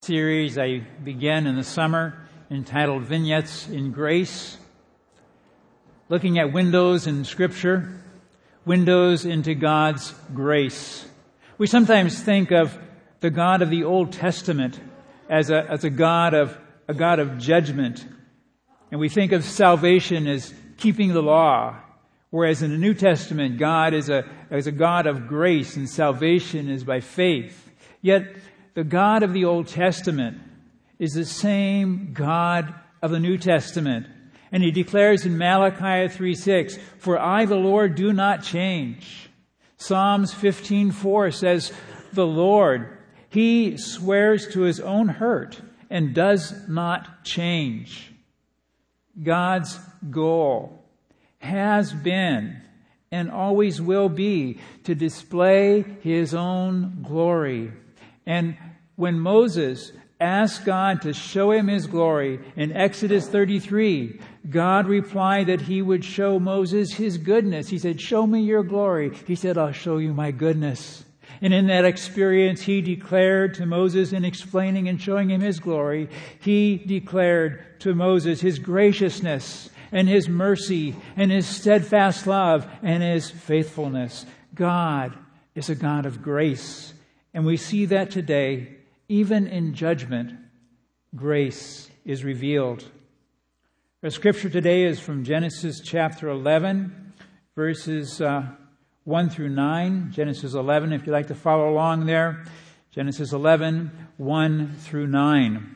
Series I began in the summer entitled Vignettes in Grace, looking at windows in Scripture, windows into God's grace. We sometimes think of the God of the Old Testament as a God of judgment, and we think of salvation as keeping the law, whereas in the New Testament, God is a God of grace and salvation is by faith. Yet the God of the Old Testament is the same God of the New Testament. And He declares in Malachi 3:6, "For I, the Lord, do not change." Psalms 15:4 says, "The Lord, He swears to His own hurt and does not change." God's goal has been and always will be to display His own glory. And when Moses asked God to show him His glory in Exodus 33, God replied that He would show Moses His goodness. He said, "Show me your glory." He said, "I'll show you my goodness." And in that experience, He declared to Moses, in explaining and showing him His glory, He declared to Moses His graciousness and His mercy and His steadfast love and His faithfulness. God is a God of grace. And we see that today, even in judgment, grace is revealed. Our scripture today is from Genesis chapter 11, verses 1 through 9. Genesis 11, if you'd like to follow along there. Genesis 11, 1 through 9.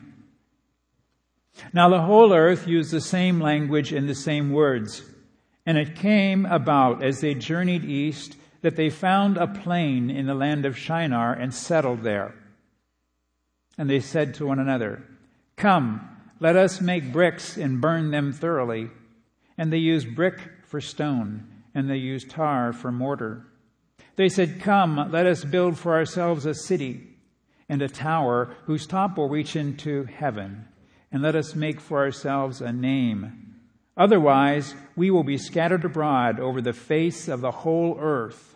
Now the whole earth used the same language and the same words. And it came about as they journeyed east that they found a plain in the land of Shinar and settled there. And they said to one another, "Come, let us make bricks and burn them thoroughly." And they used brick for stone, and they used tar for mortar. They said, "Come, let us build for ourselves a city and a tower whose top will reach into heaven, and let us make for ourselves a name. Otherwise, we will be scattered abroad over the face of the whole earth."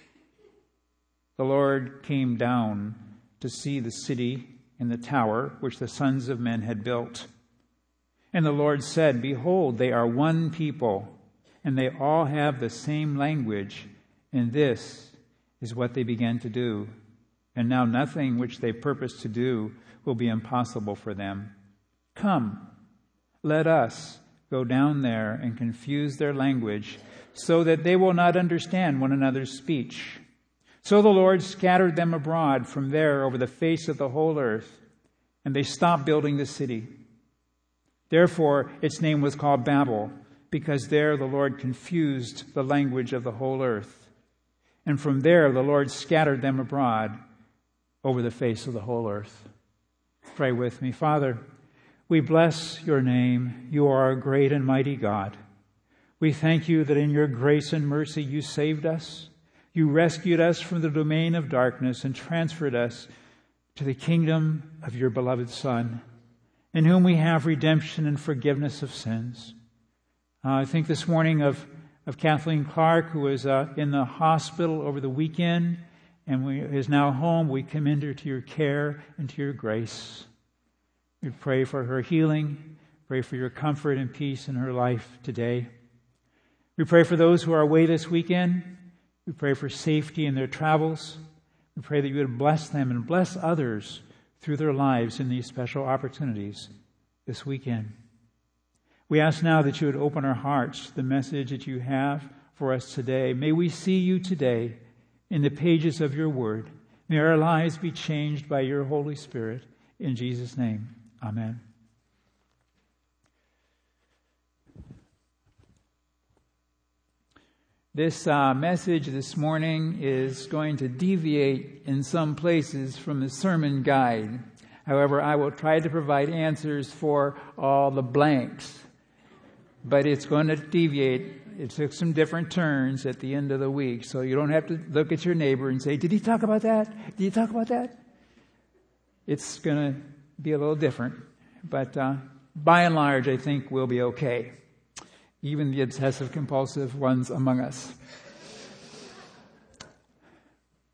The Lord came down to see the city and the tower which the sons of men had built. And the Lord said, "Behold, they are one people, and they all have the same language, and this is what they began to do. And now nothing which they purpose to do will be impossible for them. Come, let us go down there and confuse their language, so that they will not understand one another's speech." So the Lord scattered them abroad from there over the face of the whole earth, and they stopped building the city. Therefore its name was called Babel, because there the Lord confused the language of the whole earth. And from there the Lord scattered them abroad over the face of the whole earth. Pray with me. Father, we bless your name. You are a great and mighty God. We thank you that in your grace and mercy you saved us. You rescued us from the domain of darkness and transferred us to the kingdom of your beloved Son, in whom we have redemption and forgiveness of sins. I think this morning of Kathleen Clark, who was in the hospital over the weekend and is now home. We commend her to your care and to your grace. We pray for her healing, pray for your comfort and peace in her life today. We pray for those who are away this weekend. We pray for safety in their travels. We pray that you would bless them and bless others through their lives in these special opportunities this weekend. We ask now that you would open our hearts to the message that you have for us today. May we see you today in the pages of your word. May our lives be changed by your Holy Spirit. In Jesus' name, amen. This message this morning is going to deviate in some places from the sermon guide. However, I will try to provide answers for all the blanks. But it's going to deviate. It took some different turns at the end of the week. So you don't have to look at your neighbor and say, "Did he talk about that? Did he talk about that?" It's going to be a little different. But by and large, I think we'll be okay. Even the obsessive compulsive ones among us.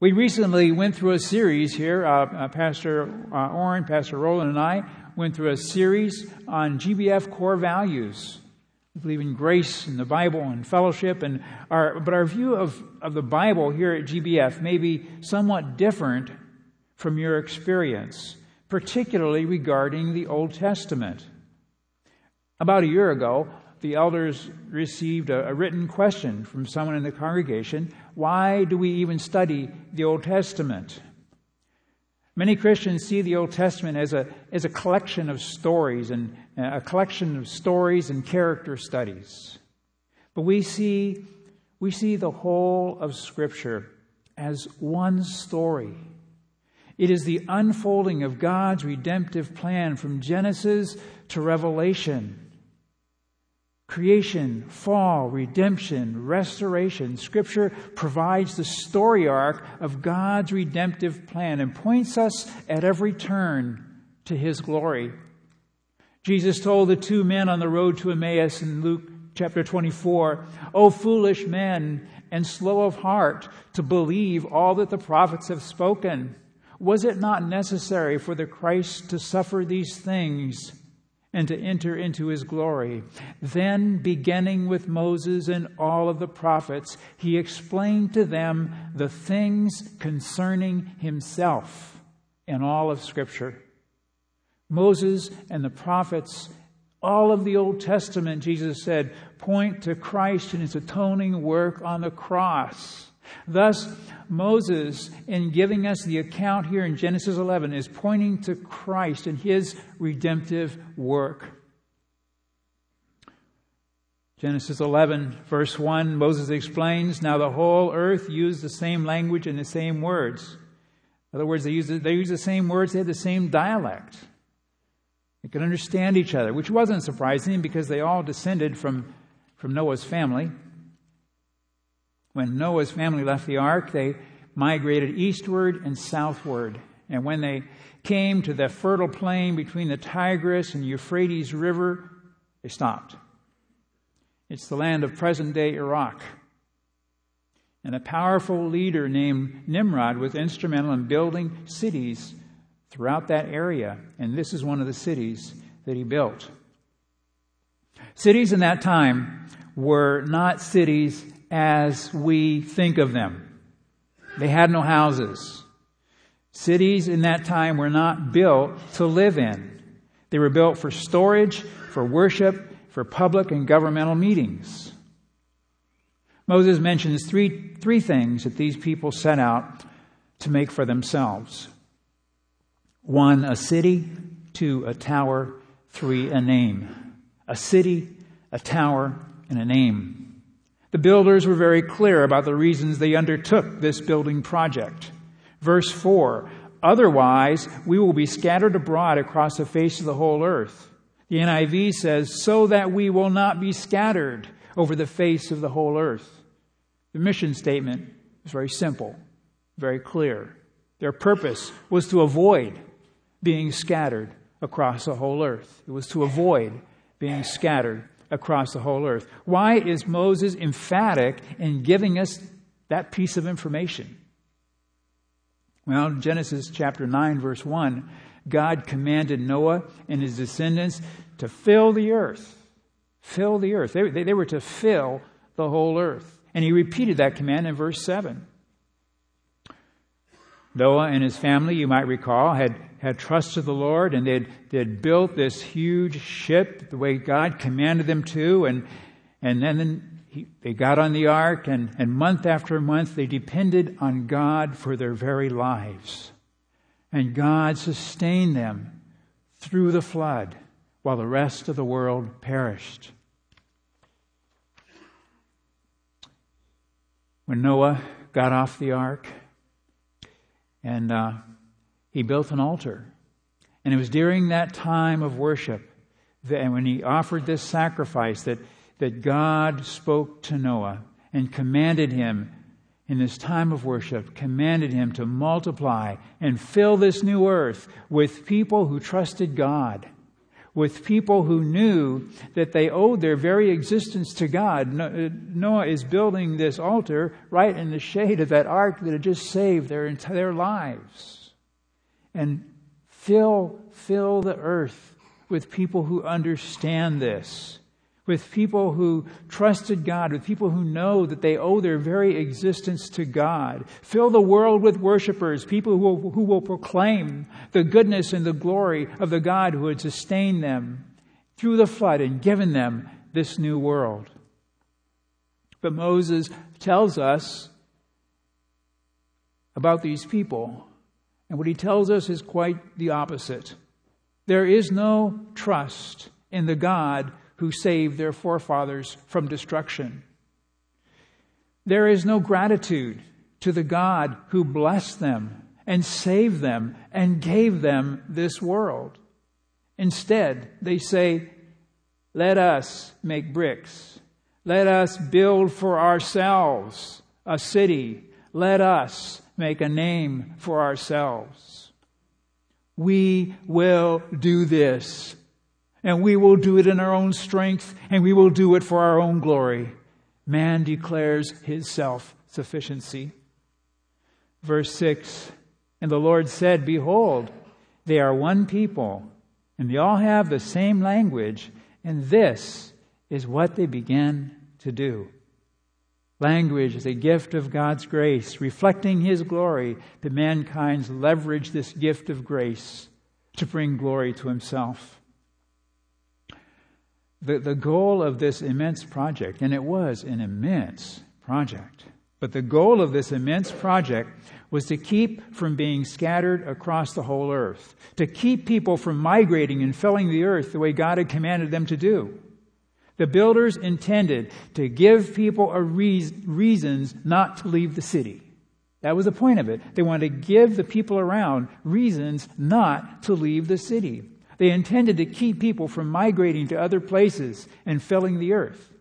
We recently went through a series here. Pastor Orrin, Pastor Roland, and I went through a series on GBF core values. We believe in grace and the Bible and fellowship, but our view of the Bible here at GBF may be somewhat different from your experience, particularly regarding the Old Testament. About a year ago, the elders received a written question from someone in the congregation. Why do we even study the Old Testament? Many Christians see the Old Testament as a collection of stories and character studies. But we see the whole of Scripture as one story. It is the unfolding of God's redemptive plan from Genesis to Revelation. Creation, fall, redemption, restoration. Scripture provides the story arc of God's redemptive plan and points us at every turn to His glory. Jesus told the two men on the road to Emmaus in Luke chapter 24, "O foolish men and slow of heart to believe all that the prophets have spoken. Was it not necessary for the Christ to suffer these things and to enter into His glory?" Then, beginning with Moses and all of the prophets, He explained to them the things concerning Himself in all of Scripture. Moses and the prophets, all of the Old Testament, Jesus said, point to Christ and His atoning work on the cross. Thus, Moses, in giving us the account here in Genesis 11, is pointing to Christ and His redemptive work. Genesis 11, verse 1, Moses explains, "Now the whole earth used the same language and the same words." In other words, they used the same words, they had the same dialect. They could understand each other, which wasn't surprising because they all descended from Noah's family. When Noah's family left the ark, they migrated eastward and southward. And when they came to the fertile plain between the Tigris and Euphrates River, they stopped. It's the land of present-day Iraq. And a powerful leader named Nimrod was instrumental in building cities throughout that area. And this is one of the cities that he built. Cities in that time were not cities as we think of them. They had no houses. Cities in that time were not built to live in. They were built for storage, for worship, for public and governmental meetings. Moses mentions three things that these people set out to make for themselves. 1, a city. 2, a tower. 3, a name. A city, a tower, and a name. The builders were very clear about the reasons they undertook this building project. Verse 4, "Otherwise, we will be scattered abroad across the face of the whole earth." The NIV says, "so that we will not be scattered over the face of the whole earth." The mission statement is very simple, very clear. Their purpose was to avoid being scattered across the whole earth. It was to avoid being scattered across the whole earth. Why is Moses emphatic in giving us that piece of information? Well, Genesis chapter 9, verse 1, God commanded Noah and his descendants to fill the earth. Fill the earth. They were to fill the whole earth. And He repeated that command in verse 7. Noah and his family, you might recall, had trusted the Lord, and they'd built this huge ship the way God commanded them to, and then they got on the ark, and month after month they depended on God for their very lives. And God sustained them through the flood while the rest of the world perished. When Noah got off the ark, and he built an altar. And it was during that time of worship, and when he offered this sacrifice, that God spoke to Noah and commanded him, in this time of worship, commanded him to multiply and fill this new earth with people who trusted God, with people who knew that they owed their very existence to God. Noah is building this altar right in the shade of that ark that had just saved their entire lives. And fill the earth with people who understand this, with people who trusted God, with people who know that they owe their very existence to God. Fill the world with worshipers, people who will proclaim the goodness and the glory of the God who had sustained them through the flood and given them this new world. But Moses tells us about these people, and what he tells us is quite the opposite. There is no trust in the God who saved their forefathers from destruction. There is no gratitude to the God who blessed them and saved them and gave them this world. Instead, they say, let us make bricks. Let us build for ourselves a city. Let us make a name for ourselves. We will do this. And we will do it in our own strength, and we will do it for our own glory. Man declares his self-sufficiency. Verse 6, and the Lord said, behold, they are one people, and they all have the same language, and this is what they began to do. Language is a gift of God's grace, reflecting His glory, that mankind's leverage this gift of grace to bring glory to Himself. The goal of this immense project, and it was an immense project, but the goal of this immense project was to keep from being scattered across the whole earth, to keep people from migrating and filling the earth the way God had commanded them to do. The builders intended to give people reasons not to leave the city. That was the point of it. They wanted to give the people around reasons not to leave the city. They intended to keep people from migrating to other places and filling the earth.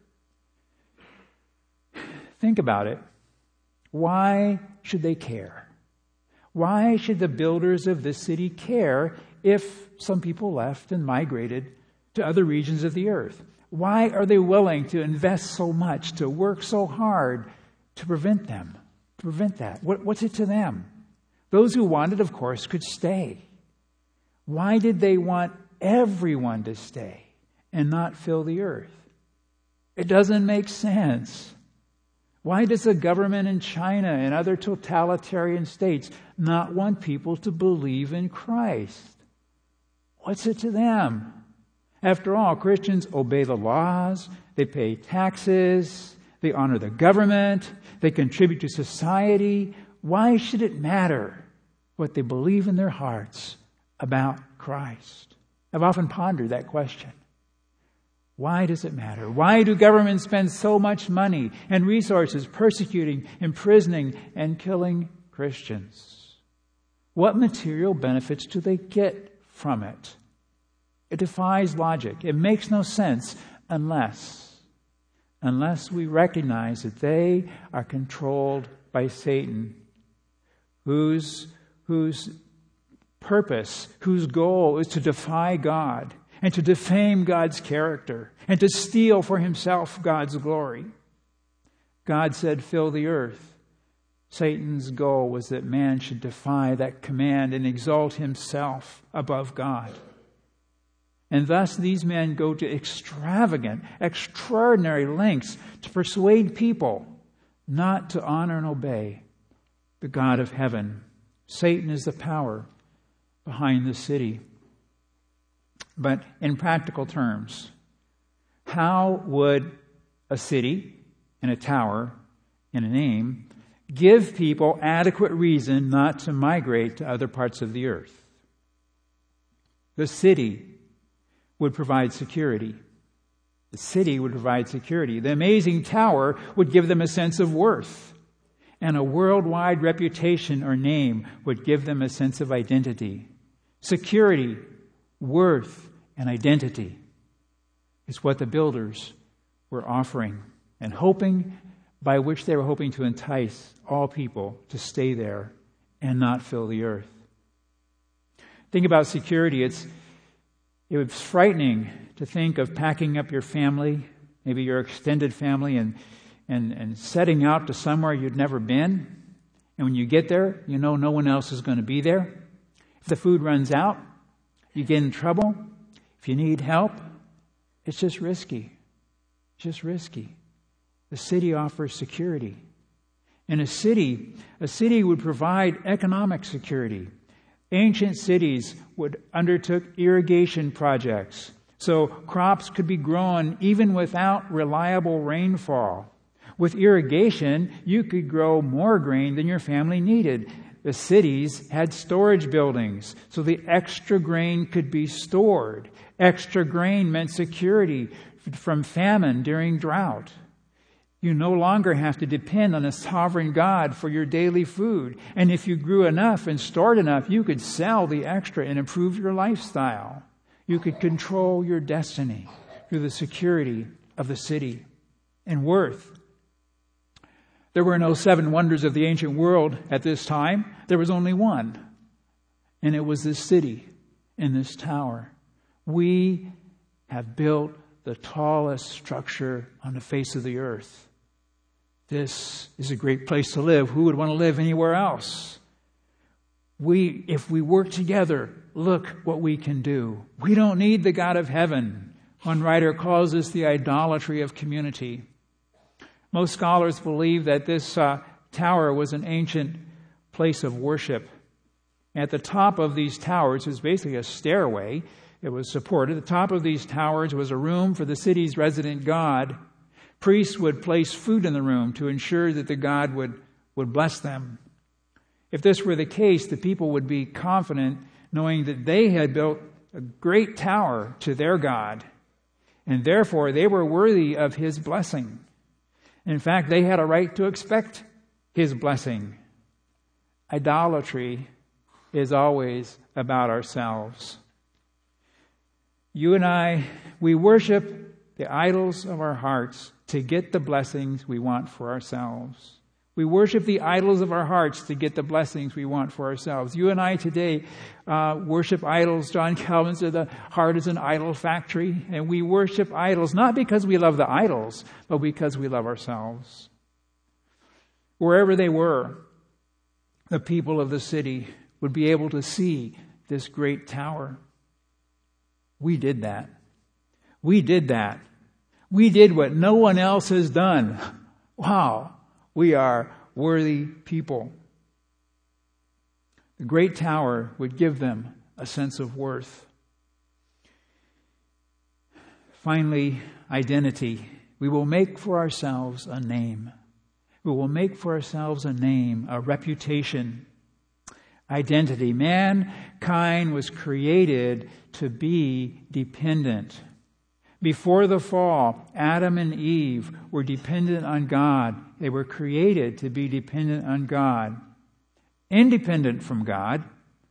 Think about it. Why should they care? Why should the builders of this city care if some people left and migrated to other regions of the earth? Why are they willing to invest so much, to work so hard to prevent that? What's it to them? Those who wanted, of course, could stay. Why did they want everyone to stay and not fill the earth? It doesn't make sense. Why does the government in China and other totalitarian states not want people to believe in Christ? What's it to them? After all, Christians obey the laws, they pay taxes, they honor the government, they contribute to society. Why should it matter what they believe in their hearts about Christ? I've often pondered that question. Why does it matter? Why do governments spend so much money and resources persecuting, imprisoning, and killing Christians? What material benefits do they get from it? It defies logic. It makes no sense unless we recognize that they are controlled by Satan, whose purpose, whose goal is to defy God and to defame God's character and to steal for himself God's glory. God said, fill the earth. Satan's goal was that man should defy that command and exalt himself above God. And thus these men go to extravagant, extraordinary lengths to persuade people not to honor and obey the God of heaven. Satan is the power behind the city. But in practical terms, how would a city and a tower and a name give people adequate reason not to migrate to other parts of the earth? The city would provide security. The city would provide security. The amazing tower would give them a sense of worth. And a worldwide reputation or name would give them a sense of identity. Security, worth, and identity is what the builders were offering and by which they were hoping to entice all people to stay there and not fill the earth. Think about security. It was frightening to think of packing up your family, maybe your extended family, and setting out to somewhere you'd never been. And when you get there, you know no one else is going to be there. If the food runs out, you get in trouble. If you need help, it's just risky. Just risky. The city offers security. And a city would provide economic security. Ancient cities would undertook irrigation projects, so crops could be grown even without reliable rainfall. With irrigation, you could grow more grain than your family needed. The cities had storage buildings, so the extra grain could be stored. Extra grain meant security from famine during drought. You no longer have to depend on a sovereign God for your daily food. And if you grew enough and stored enough, you could sell the extra and improve your lifestyle. You could control your destiny through the security of the city. And worth. There were no 7 wonders of the ancient world at this time. There was only one. And it was this city and this tower. We have built the tallest structure on the face of the earth. This is a great place to live. Who would want to live anywhere else? If we work together, look what we can do. We don't need the God of heaven. One writer calls this the idolatry of community. Most scholars believe that this tower was an ancient place of worship. At the top of these towers was basically a stairway. It was supported. At the top of these towers was a room for the city's resident god. Priests would place food in the room to ensure that the god would bless them. If this were the case, the people would be confident knowing that they had built a great tower to their God, and therefore they were worthy of his blessing. In fact, they had a right to expect his blessing. Idolatry is always about ourselves. You and I, we worship the idols of our hearts to get the blessings we want for ourselves. We worship the idols of our hearts to get the blessings we want for ourselves. You and I today worship idols. John Calvin said the heart is an idol factory. And we worship idols not because we love the idols, but because we love ourselves. Wherever they were, the people of the city would be able to see this great tower. We did that. We did that. We did what no one else has done. Wow, we are worthy people. The great tower would give them a sense of worth. Finally, identity. We will make for ourselves a name. We will make for ourselves a name, a reputation. Identity. Mankind was created to be dependent. Before the fall, Adam and Eve were dependent on God. They were created to be dependent on God. Independent from God,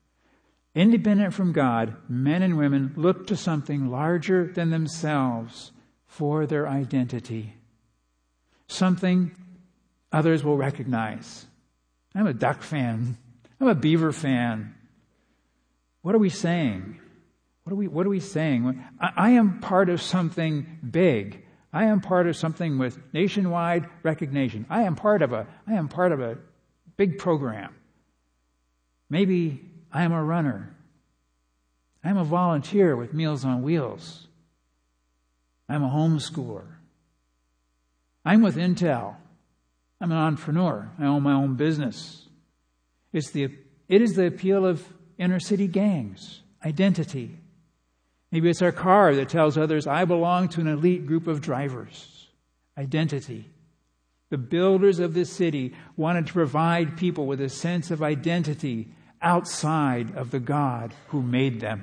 men and women look to something larger than themselves for their identity. Something others will recognize. I'm a Duck fan. I'm a Beaver fan. What are we saying? What are we saying? I am part of something big. I am part of something with nationwide recognition. I am part of a big program. Maybe I am a runner. I am a volunteer with Meals on Wheels. I'm a homeschooler. I'm with Intel. I'm an entrepreneur. I own my own business. It is the appeal of inner city gangs. Identity. Maybe it's our car that tells others, I belong to an elite group of drivers. Identity. The builders of this city wanted to provide people with a sense of identity outside of the God who made them.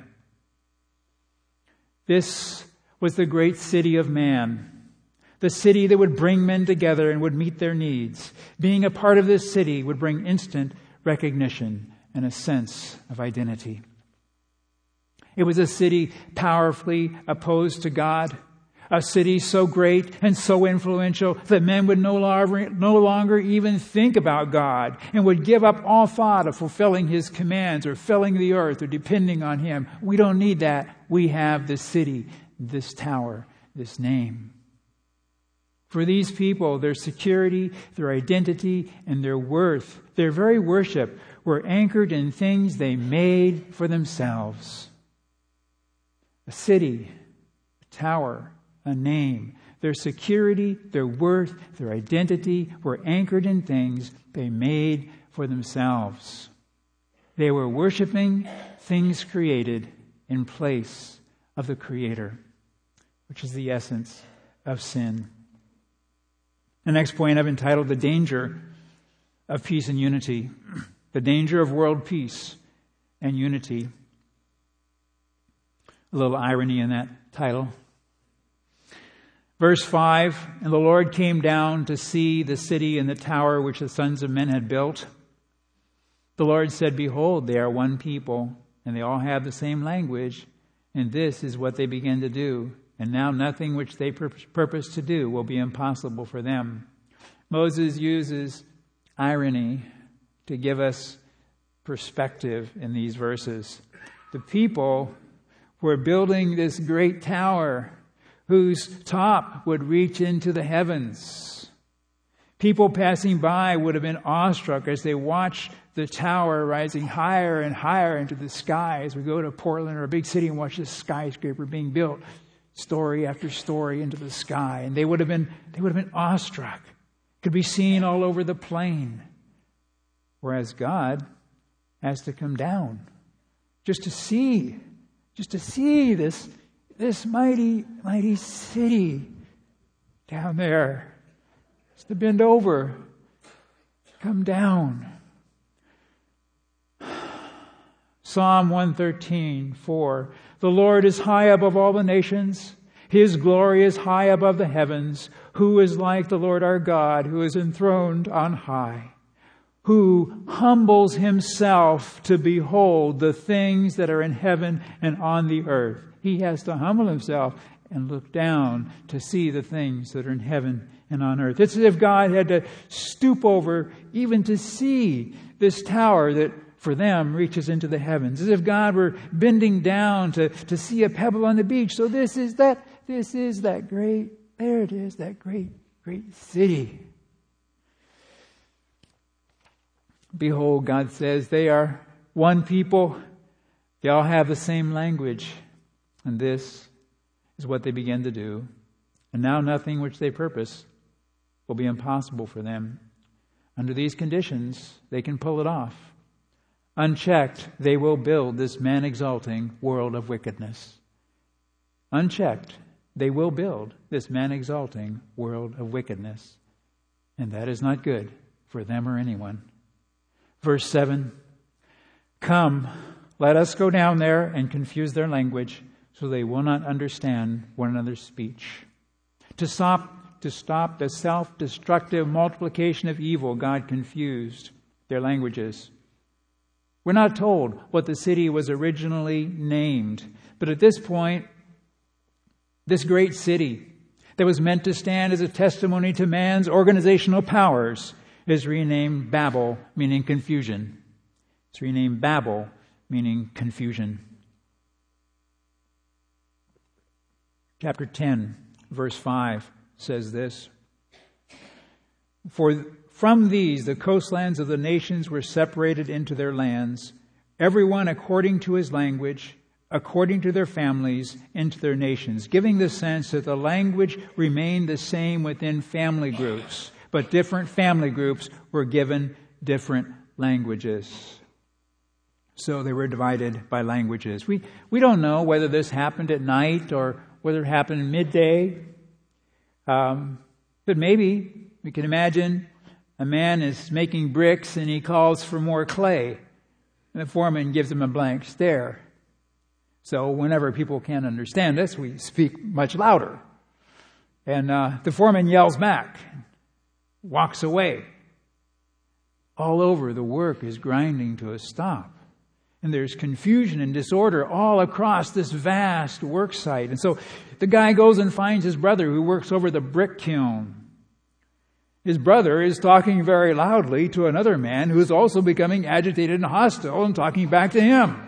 This was the great city of man. The city that would bring men together and would meet their needs. Being a part of this city would bring instant recognition and a sense of identity. It was a city powerfully opposed to God, A city so great and so influential that men would no longer even think about God and would give up all thought of fulfilling His commands or filling the earth or depending on Him. We don't need that. We have this city, this tower, this name. For these people, their security, their identity, and their worth, their very worship, were anchored in things they made for themselves. A city, a tower, a name. Their security, their worth, their identity were anchored in things they made for themselves. They were worshiping things created in place of the Creator, which is the essence of sin. The next point I've entitled The Danger of Peace and Unity. The danger of world peace and unity. A little irony in that title. Verse 5, and the Lord came down to see the city and the tower which the sons of men had built. The Lord said, behold, they are one people, and they all have the same language, and this is what they begin to do. And now nothing which they purpose to do will be impossible for them. Moses uses irony to give us perspective in these verses. The people were building this great tower whose top would reach into the heavens. People passing by would have been awestruck as they watched the tower rising higher and higher into the sky. As we go to Portland or a big city and watch this skyscraper being built, story after story into the sky, and they would have been awestruck. It could be seen all over the plain. Whereas God has to come down just to see this mighty, mighty city down there. Just to bend over, come down. Psalm 113:4. The Lord is high above all the nations. His glory is high above the heavens. Who is like the Lord our God, who is enthroned on high, who humbles Himself to behold the things that are in heaven and on the earth. He has to humble Himself and look down to see the things that are in heaven and on earth. It's as if God had to stoop over even to see this tower that for them reaches into the heavens. As if God were bending down to see a pebble on the beach. So this is that great, there it is, that great, great city. Behold, God says, they are one people. They all have the same language. And this is what they begin to do. And now nothing which they purpose will be impossible for them. Under these conditions, they can pull it off. Unchecked, they will build this man-exalting world of wickedness. Unchecked, they will build this man-exalting world of wickedness. And that is not good for them or anyone. Verse 7, come, let us go down there and confuse their language so they will not understand one another's speech. To stop the self-destructive multiplication of evil, God confused their languages. We're not told what the city was originally named, but at this point, this great city that was meant to stand as a testimony to man's organizational powers is renamed Babel, meaning confusion. It's renamed Babel, meaning confusion. Chapter 10, verse 5 says this. For from these the coastlands of the nations were separated into their lands, everyone according to his language, according to their families, into their nations, giving the sense that the language remained the same within family groups, but different family groups were given different languages. So they were divided by languages. We don't know whether this happened at night or whether it happened midday. But maybe we can imagine a man is making bricks and he calls for more clay. And the foreman gives him a blank stare. So whenever people can't understand us, we speak much louder. And the foreman yells back, walks away. All over, the work is grinding to a stop. And there's confusion and disorder all across this vast work site. And so the guy goes and finds his brother who works over the brick kiln. His brother is talking very loudly to another man who is also becoming agitated and hostile and talking back to him.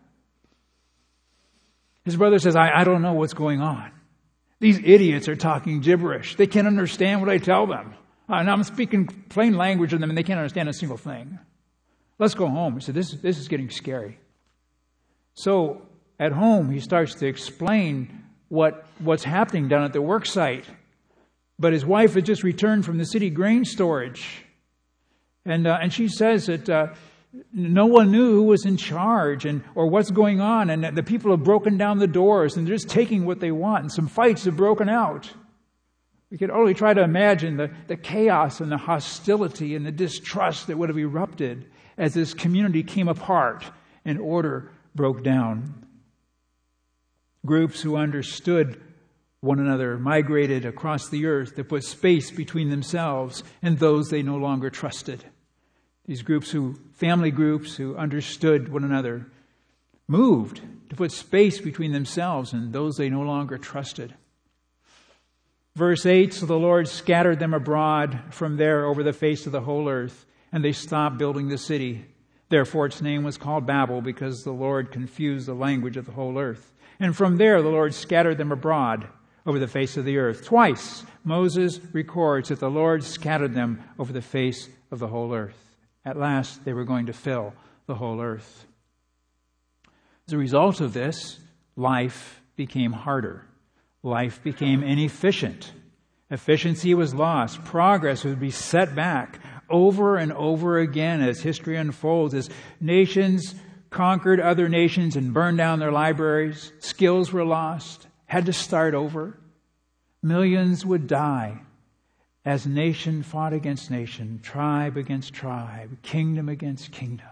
His brother says, I don't know what's going on. These idiots are talking gibberish. They can't understand what I tell them. And I'm speaking plain language to them and they can't understand a single thing. Let's go home. He said, this is getting scary. So at home, he starts to explain what's happening down at the work site. But his wife had just returned from the city grain storage. And she says that no one knew who was in charge or what's going on. And that the people have broken down the doors and they're just taking what they want. And some fights have broken out. We could only try to imagine the chaos and the hostility and the distrust that would have erupted as this community came apart and order broke down. Groups who understood one another migrated across the earth to put space between themselves and those they no longer trusted. These family groups who understood one another, moved to put space between themselves and those they no longer trusted. Verse 8, so the Lord scattered them abroad from there over the face of the whole earth, and they stopped building the city. Therefore its name was called Babel, because the Lord confused the language of the whole earth. And from there the Lord scattered them abroad over the face of the earth. Twice Moses records that the Lord scattered them over the face of the whole earth. At last they were going to fill the whole earth. As a result of this, life became harder. Life became inefficient. Efficiency was lost. Progress would be set back over and over again as history unfolds, as nations conquered other nations and burned down their libraries. Skills were lost, had to start over. Millions would die as nation fought against nation, tribe against tribe, kingdom against kingdom.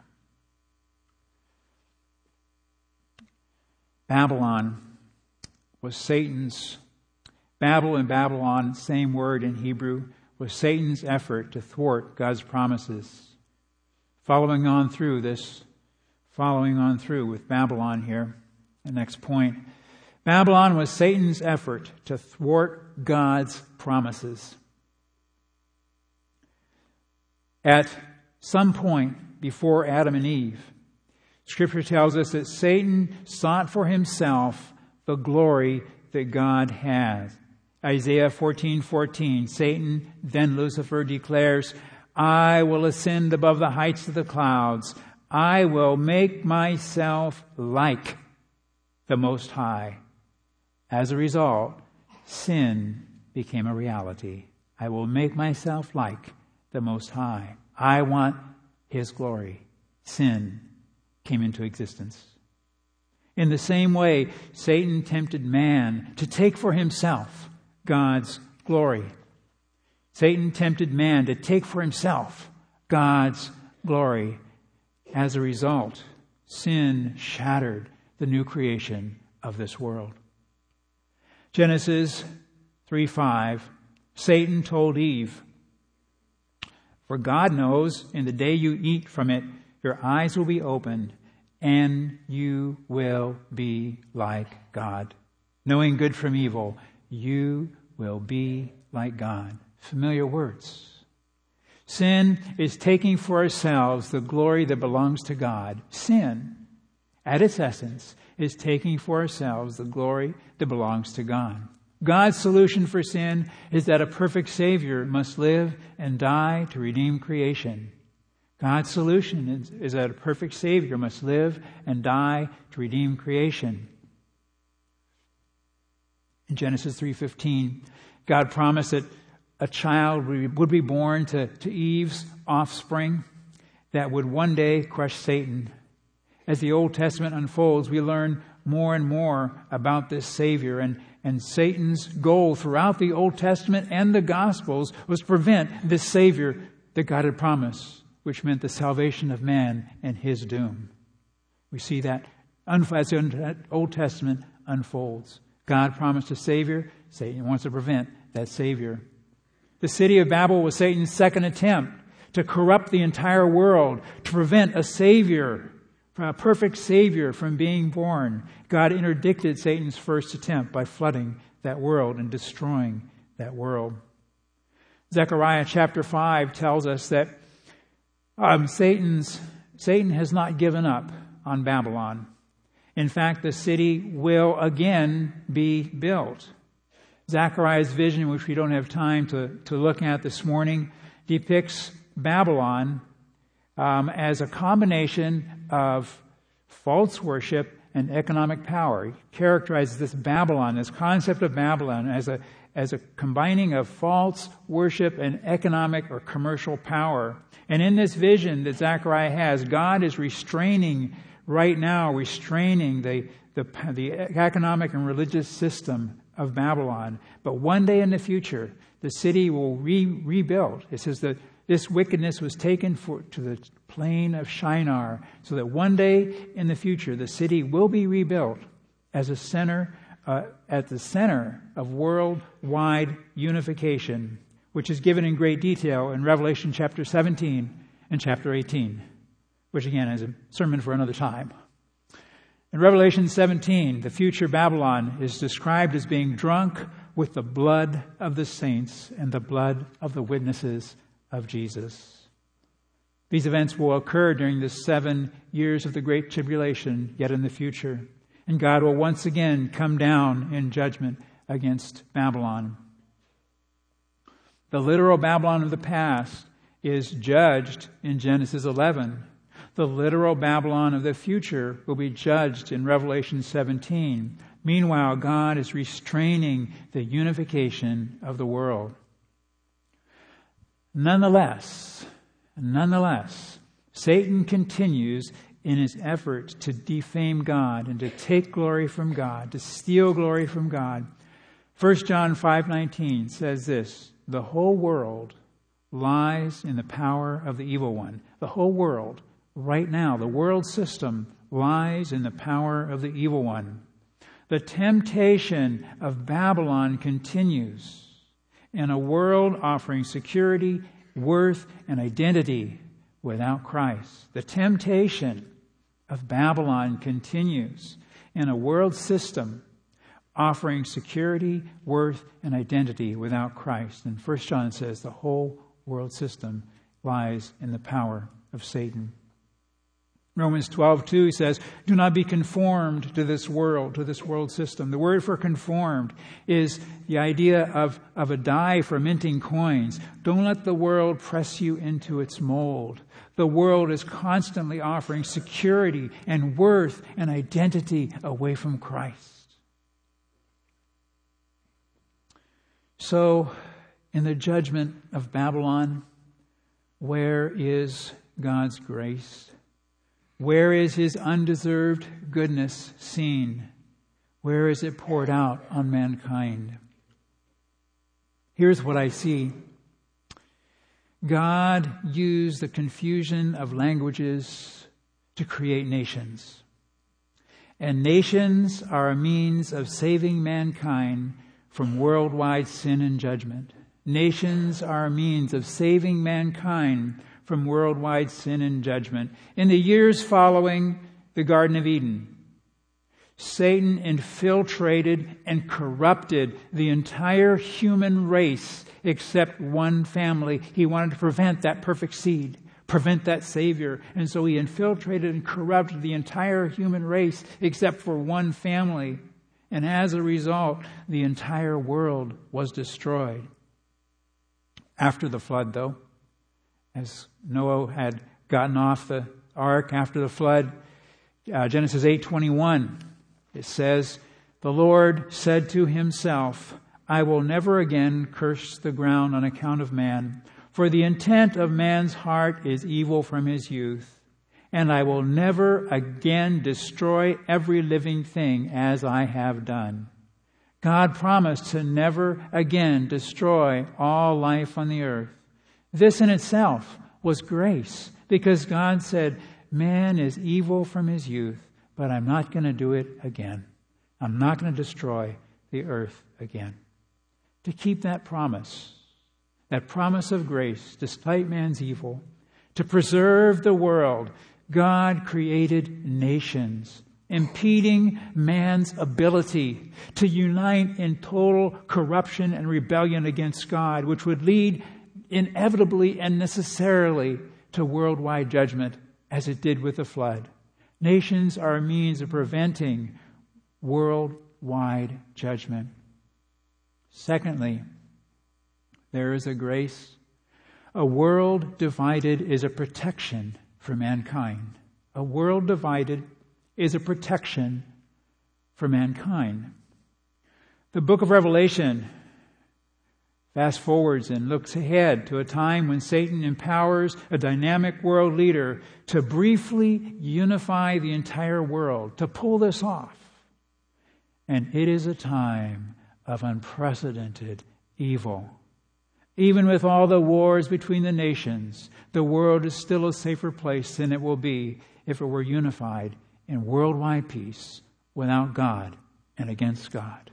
Babylon was Babel and Babylon, same word in Hebrew, was Satan's effort to thwart God's promises. Following on through with Babylon here, the next point. Babylon was Satan's effort to thwart God's promises. At some point before Adam and Eve, Scripture tells us that Satan sought for himself the glory that God has. Isaiah 14:14, Satan, then Lucifer, declares, I will ascend above the heights of the clouds. I will make myself like the Most High. As a result, sin became a reality. I will make myself like the Most High. I want His glory. Sin came into existence. In the same way, Satan tempted man to take for himself God's glory. Satan tempted man to take for himself God's glory. As a result, sin shattered the new creation of this world. Genesis 3:5, Satan told Eve, for God knows in the day you eat from it, your eyes will be opened and you will be like God. Knowing good from evil, you will be like God. Familiar words. Sin is taking for ourselves the glory that belongs to God. Sin, at its essence, is taking for ourselves the glory that belongs to God. God's solution for sin is that a perfect Savior must live and die to redeem creation. God's solution is that a perfect Savior must live and die to redeem creation. In Genesis 3:15, God promised that a child would be born to Eve's offspring that would one day crush Satan. As the Old Testament unfolds, we learn more and more about this Savior. And Satan's goal throughout the Old Testament and the Gospels was to prevent this Savior that God had promised, which meant the salvation of man and his doom. We see that as the Old Testament unfolds. God promised a Savior. Satan wants to prevent that Savior. The city of Babel was Satan's second attempt to corrupt the entire world, to prevent a Savior a perfect Savior from being born, God interdicted Satan's first attempt by flooding that world and destroying that world. Zechariah chapter 5 tells us that Satan has not given up on Babylon. In fact, the city will again be built. Zechariah's vision, which we don't have time to look at this morning, depicts Babylon as a combination of false worship and economic power. He characterizes this concept of Babylon, as a combining of false worship and economic or commercial power. And in this vision that Zechariah has, God is restraining the economic and religious system of Babylon. But one day in the future, the city will rebuild. It says that this wickedness was taken to the plain of Shinar, so that one day in the future, the city will be rebuilt as a center, at the center of worldwide unification, which is given in great detail in Revelation chapter 17 and chapter 18, which again is a sermon for another time. In Revelation 17, the future Babylon is described as being drunk with the blood of the saints and the blood of the witnesses of Jesus. These events will occur during the 7 years of the Great Tribulation, yet in the future. And God will once again come down in judgment against Babylon. The literal Babylon of the past is judged in Genesis 11. The literal Babylon of the future will be judged in Revelation 17. Meanwhile, God is restraining the unification of the world. Nonetheless, Satan continues in his effort to defame God and to take glory from God, to steal glory from God. 1 John 5:19 says this: the whole world lies in the power of the evil one. The whole world, right now, the world system lies in the power of the evil one. The temptation of Babylon continues in a world offering security, worth, and identity without Christ. The temptation of Babylon continues in a world system offering security, worth, and identity without Christ. And 1 John says the whole world system lies in the power of Satan. Romans 12:2 says, do not be conformed to this world system. The word for conformed is the idea of a die for minting coins. Don't let the world press you into its mold. The world is constantly offering security and worth and identity away from Christ. So, in the judgment of Babylon, where is God's grace? Where is His undeserved goodness seen? Where is it poured out on mankind? Here's what I see. God used the confusion of languages to create nations. And nations are a means of saving mankind from worldwide sin and judgment. Nations are a means of saving mankind from worldwide sin and judgment. In the years following the Garden of Eden, Satan infiltrated and corrupted the entire human race except one family. He wanted to prevent that perfect seed, prevent that Savior. And so he infiltrated and corrupted the entire human race except for one family. And as a result, the entire world was destroyed. After the flood, though, as Noah had gotten off the ark after the flood, Genesis 8:21, it says, the Lord said to himself, I will never again curse the ground on account of man, for the intent of man's heart is evil from his youth, and I will never again destroy every living thing as I have done. God promised to never again destroy all life on the earth. This in itself was grace, because God said, man is evil from his youth, but I'm not going to do it again. I'm not going to destroy the earth again. To keep that promise of grace, despite man's evil, to preserve the world, God created nations, impeding man's ability to unite in total corruption and rebellion against God, which would lead inevitably and necessarily to worldwide judgment, as it did with the flood. Nations are a means of preventing worldwide judgment. Secondly, there is a grace. A world divided is a protection for mankind. A world divided is a protection for mankind. The book of Revelation fast forwards and looks ahead to a time when Satan empowers a dynamic world leader to briefly unify the entire world, to pull this off. And it is a time of unprecedented evil. Even with all the wars between the nations, the world is still a safer place than it will be if it were unified in worldwide peace without God and against God.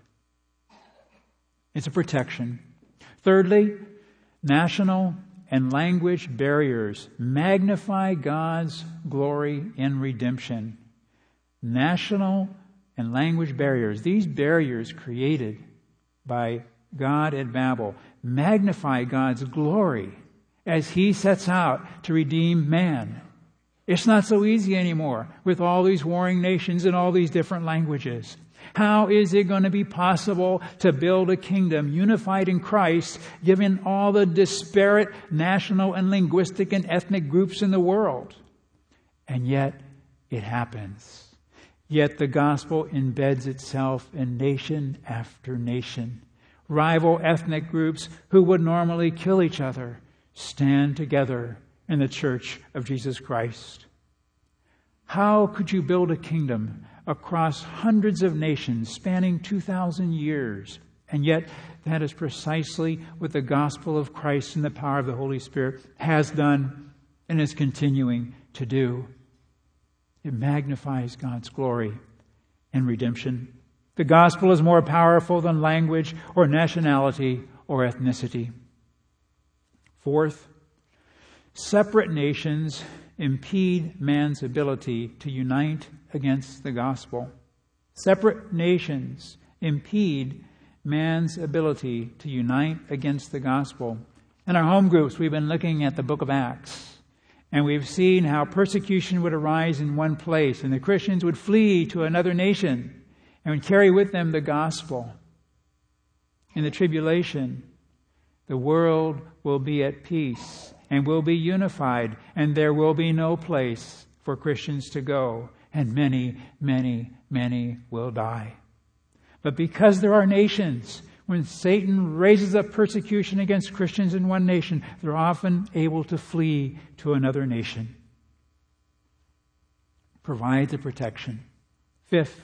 It's a protection. Thirdly, national and language barriers magnify God's glory in redemption. National and language barriers, these barriers created by God at Babel, magnify God's glory as He sets out to redeem man. It's not so easy anymore with all these warring nations and all these different languages. How is it going to be possible to build a kingdom unified in Christ, given all the disparate national and linguistic and ethnic groups in the world? And yet, it happens. Yet the gospel embeds itself in nation after nation. Rival ethnic groups who would normally kill each other stand together in the Church of Jesus Christ. How could you build a kingdom across hundreds of nations spanning 2,000 years? And yet, that is precisely what the gospel of Christ and the power of the Holy Spirit has done and is continuing to do. It magnifies God's glory and redemption. The gospel is more powerful than language or nationality or ethnicity. Fourth, separate nations impede man's ability to unite against the gospel. Separate nations impede man's ability to unite against the gospel. In our home groups, we've been looking at the book of Acts, and we've seen how persecution would arise in one place, and the Christians would flee to another nation and would carry with them the gospel. In the tribulation, the world will be at peace and will be unified, and there will be no place for Christians to go, and many, many, many will die. But because there are nations, when Satan raises up persecution against Christians in one nation, they're often able to flee to another nation. Provide the protection. Fifth,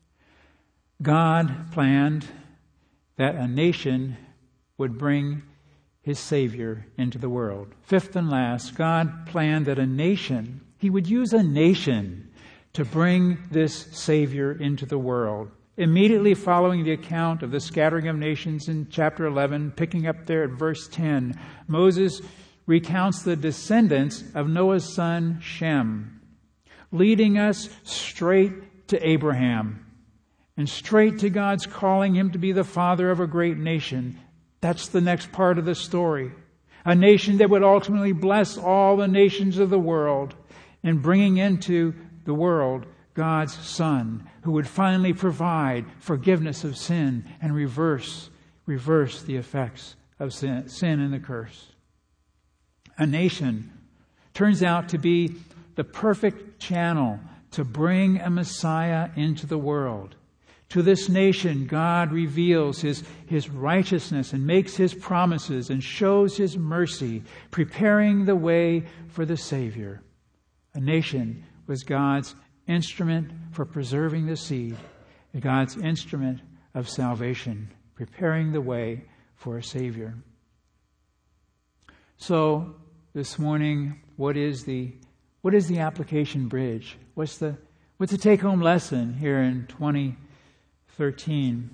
God planned that a nation would bring His Savior into the world. Fifth and last, God planned that He would use a nation to bring this Savior into the world. Immediately following the account of the scattering of nations in chapter 11, picking up there at verse 10, Moses recounts the descendants of Noah's son Shem, leading us straight to Abraham and straight to God's calling him to be the father of a great nation. That's the next part of the story. A nation that would ultimately bless all the nations of the world in bringing into the world God's Son, who would finally provide forgiveness of sin and reverse the effects of sin and the curse. A nation turns out to be the perfect channel to bring a Messiah into the world. To this nation, God reveals His righteousness and makes His promises and shows His mercy, preparing the way for the Savior. A nation was God's instrument for preserving the seed, God's instrument of salvation, preparing the way for a Savior. So, this morning, what is the application bridge? What's the take-home lesson here in 2013?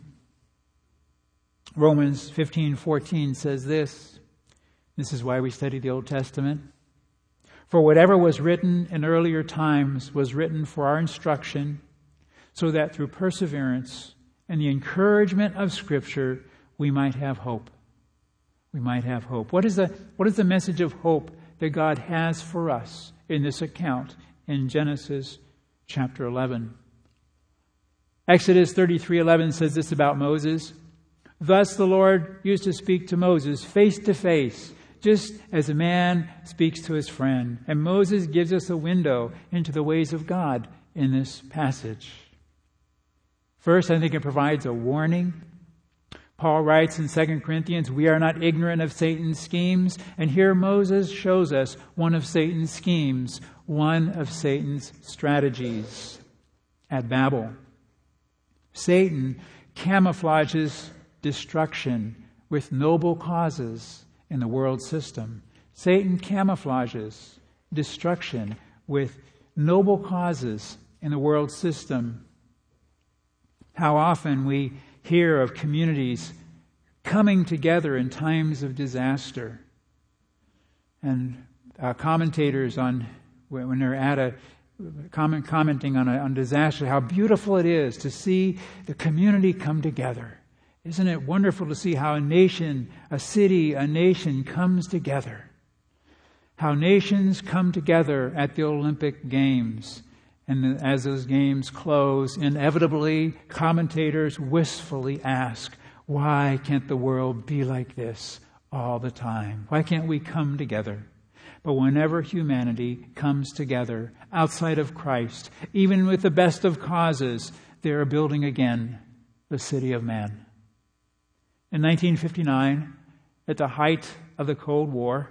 Romans 15:14 says this. This is why we study the Old Testament. For whatever was written in earlier times was written for our instruction, so that through perseverance and the encouragement of Scripture, we might have hope. We might have hope. What is the message of hope that God has for us in this account in Genesis chapter 11? Exodus 33:11 says this about Moses. Thus the Lord used to speak to Moses face to face, just as a man speaks to his friend. And Moses gives us a window into the ways of God in this passage. First, I think it provides a warning. Paul writes in 2 Corinthians, we are not ignorant of Satan's schemes. And here Moses shows us one of Satan's schemes, one of Satan's strategies at Babel. Satan camouflages destruction with noble causes in the world system. Satan camouflages destruction with noble causes in the world system. How often we hear of communities coming together in times of disaster. And commentators when they're at commenting on disaster, how beautiful it is to see the community come together. Isn't it wonderful to see how a nation, a city, a nation comes together? How nations come together at the Olympic Games. And as those games close, inevitably, commentators wistfully ask, why can't the world be like this all the time? Why can't we come together? But whenever humanity comes together outside of Christ, even with the best of causes, they are building again the city of man. In 1959, at the height of the Cold War,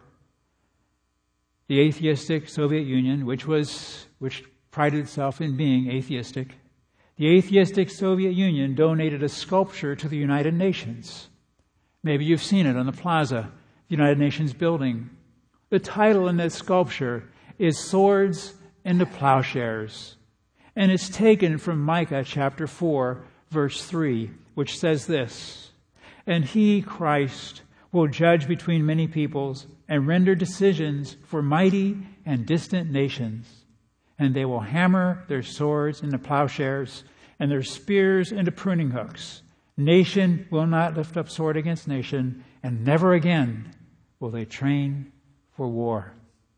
the atheistic Soviet Union, which prided itself in being atheistic, the atheistic Soviet Union donated a sculpture to the United Nations. Maybe you've seen it on the plaza, the United Nations building. The title in that sculpture is Swords into Plowshares. And it's taken from Micah chapter 4, verse 3, which says this, and he, Christ, will judge between many peoples and render decisions for mighty and distant nations. And they will hammer their swords into plowshares and their spears into pruning hooks. Nation will not lift up sword against nation, and never again will they train for war.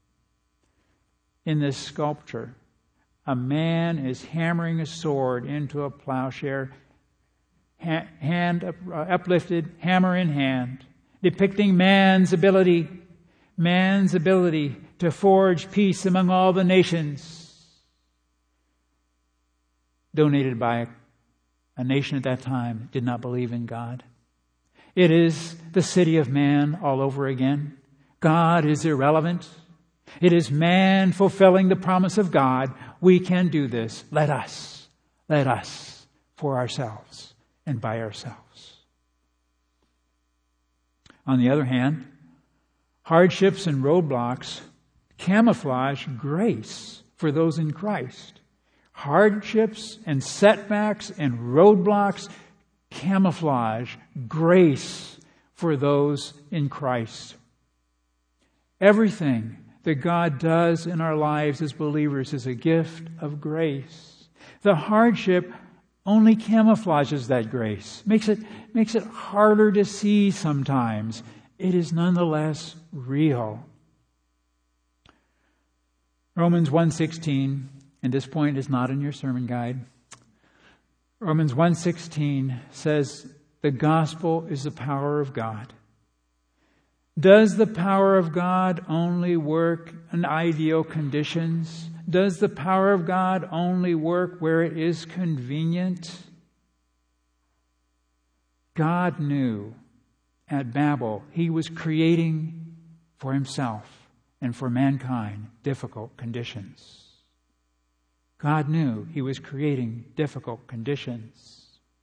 In this sculpture, a man is hammering a sword into a plowshare, hand uplifted, hammer in hand, depicting man's ability to forge peace among all the nations. Donated by a nation at that time that did not believe in God. It is the city of man all over again. God is irrelevant. It is man fulfilling the promise of God. We can do this. Let us, for ourselves and by ourselves. On the other hand, hardships and roadblocks camouflage grace for those in Christ. Hardships and setbacks and roadblocks camouflage grace for those in Christ. Everything that God does in our lives as believers is a gift of grace. The hardship only camouflages that grace, makes it harder to see sometimes. It is nonetheless real. Romans 1:16, and this point is not in your sermon guide. Romans 1:16 says, the gospel is the power of God. Does the power of God only work in ideal conditions? Does the power of God only work where it is convenient? God knew at Babel He was creating for Himself and for mankind difficult conditions. God knew He was creating difficult conditions.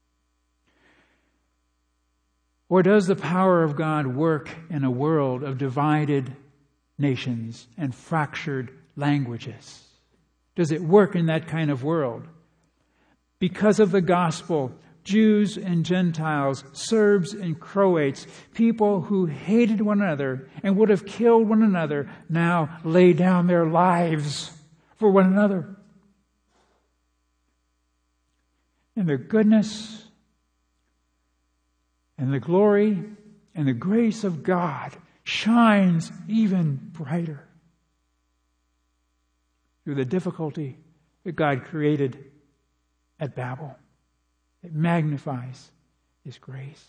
Or does the power of God work in a world of divided nations and fractured languages? Does it work in that kind of world? Because of the gospel, Jews and Gentiles, Serbs and Croats, people who hated one another and would have killed one another, now lay down their lives for one another. And the goodness and the glory and the grace of God shines even brighter through the difficulty that God created at Babel. It magnifies His grace.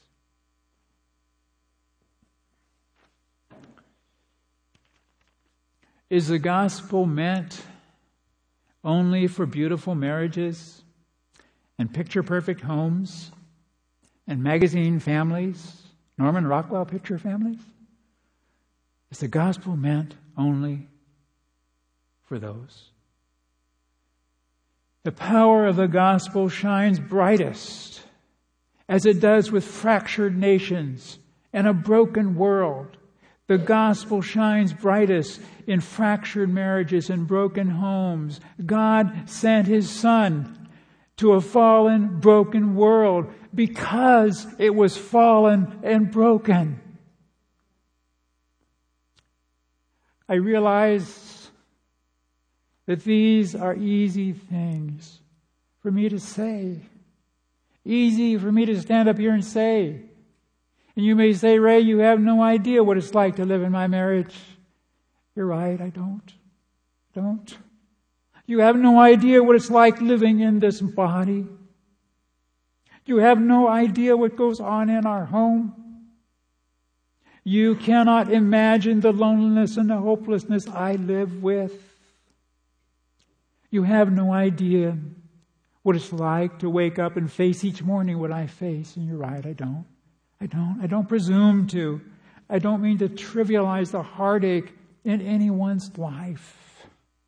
Is the gospel meant only for beautiful marriages and picture-perfect homes and magazine families, Norman Rockwell picture families? Is the gospel meant only for those? The power of the gospel shines brightest as it does with fractured nations and a broken world. The gospel shines brightest in fractured marriages and broken homes. God sent His Son to a fallen, broken world because it was fallen and broken. I realize that these are easy things for me to say. Easy for me to stand up here and say. And you may say, Ray, you have no idea what it's like to live in my marriage. You're right, I don't. You have no idea what it's like living in this body. You have no idea what goes on in our home. You cannot imagine the loneliness and the hopelessness I live with. You have no idea what it's like to wake up and face each morning what I face. And you're right, I don't. I don't presume to. I don't mean to trivialize the heartache in anyone's life.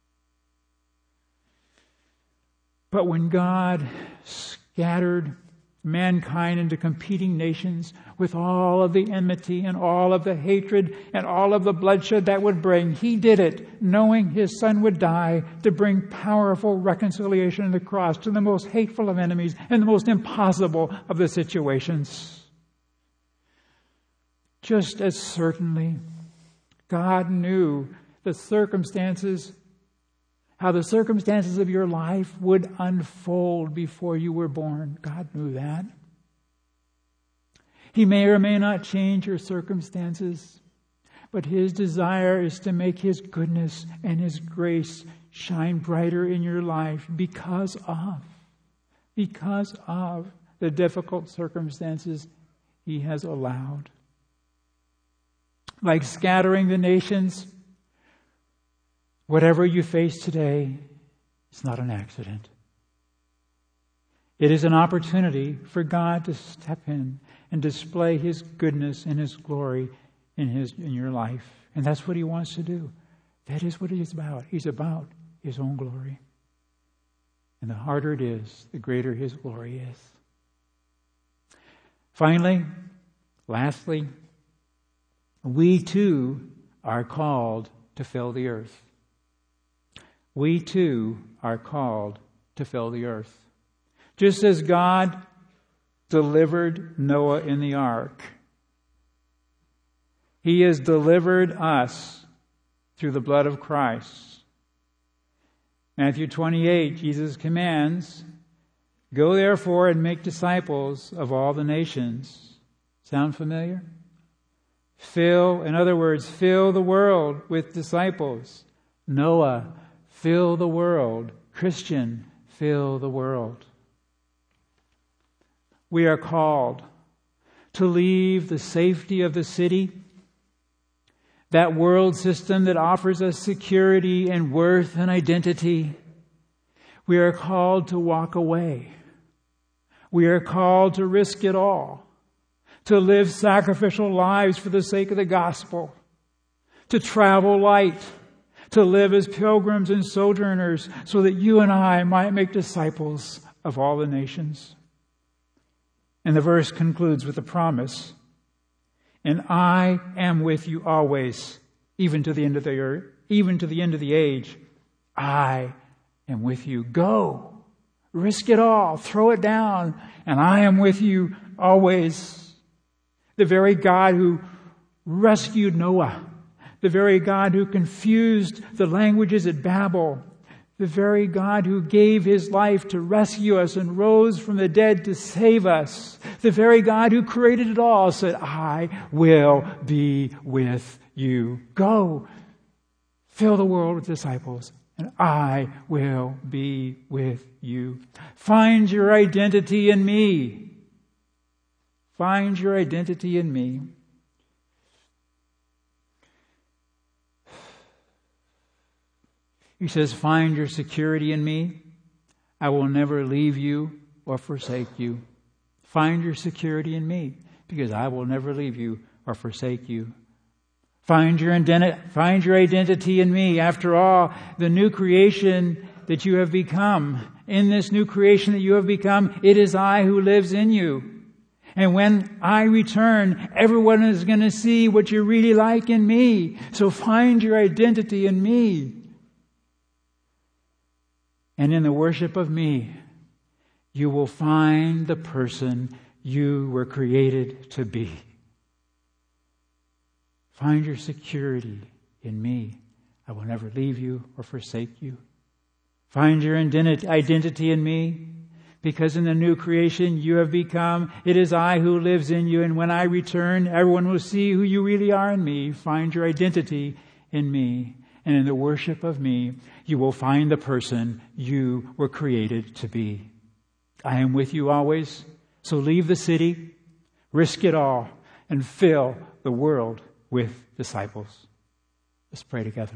But when God scattered mankind into competing nations with all of the enmity and all of the hatred and all of the bloodshed that would bring, He did it knowing His Son would die to bring powerful reconciliation on the cross to the most hateful of enemies and the most impossible of the situations. Just as certainly, God knew the circumstances, how the circumstances of your life would unfold before you were born. God knew that. He may or may not change your circumstances, but His desire is to make His goodness and His grace shine brighter in your life because of the difficult circumstances He has allowed. Like scattering the nations, whatever you face today, it's not an accident. It is an opportunity for God to step in and display His goodness and His glory in your life. And that's what He wants to do. That is what He's about. He's about His own glory. And the harder it is, the greater His glory is. Finally, lastly, we too are called to fill the earth. We too are called to fill the earth. Just as God delivered Noah in the ark, He has delivered us through the blood of Christ. Matthew 28, Jesus commands, "Go therefore and make disciples of all the nations." Sound familiar? In other words, fill the world with disciples. Noah, fill the world. Christian, fill the world. We are called to leave the safety of the city, that world system that offers us security and worth and identity. We are called to walk away. We are called to risk it all, to live sacrificial lives for the sake of the gospel, to travel light, to live as pilgrims and sojourners so that you and I might make disciples of all the nations. And the verse concludes with a promise, "And I am with you always, even to the end of the earth, even to the end of the age. I am with you." Go. Risk it all. Throw it down. And I am with you always. The very God who rescued Noah. The very God who confused the languages at Babel. The very God who gave His life to rescue us and rose from the dead to save us. The very God who created it all said, I will be with you. Go. Fill the world with disciples, and I will be with you. Find your identity in me. Find your identity in me. He says, find your security in me. I will never leave you or forsake you. Find your security in me, because I will never leave you or forsake you. Find your identity in me. After all, the new creation that you have become, in this new creation that you have become, it is I who lives in you. And when I return, everyone is going to see what you're really like in me. So find your identity in me. And in the worship of me, you will find the person you were created to be. Find your security in me. I will never leave you or forsake you. Find your identity in me, because in the new creation you have become, it is I who lives in you. And when I return, everyone will see who you really are in me. Find your identity in me. And in the worship of me, you will find the person you were created to be. I am with you always. So leave the city, risk it all, and fill the world with disciples. Let's pray together.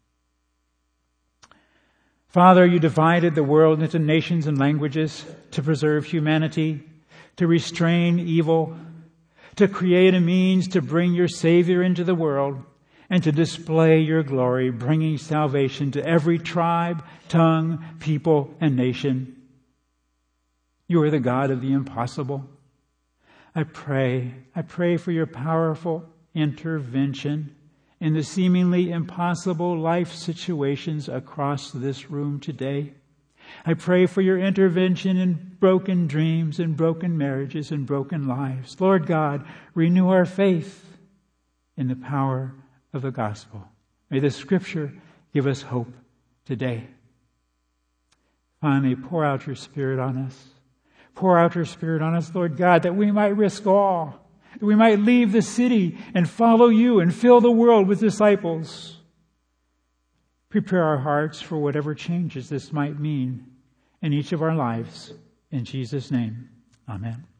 Father, you divided the world into nations and languages to preserve humanity, to restrain evil, to create a means to bring your Savior into the world, and to display your glory, bringing salvation to every tribe, tongue, people, and nation. You are the God of the impossible. I pray for your powerful intervention in the seemingly impossible life situations across this room today. I pray for your intervention in broken dreams and broken marriages and broken lives. Lord God, renew our faith in the power of the gospel. May the Scripture give us hope today. Finally, pour out your Spirit on us. Pour out your Spirit on us, Lord God, that we might risk all, that we might leave the city and follow you and fill the world with disciples. Prepare our hearts for whatever changes this might mean in each of our lives. In Jesus' name, amen.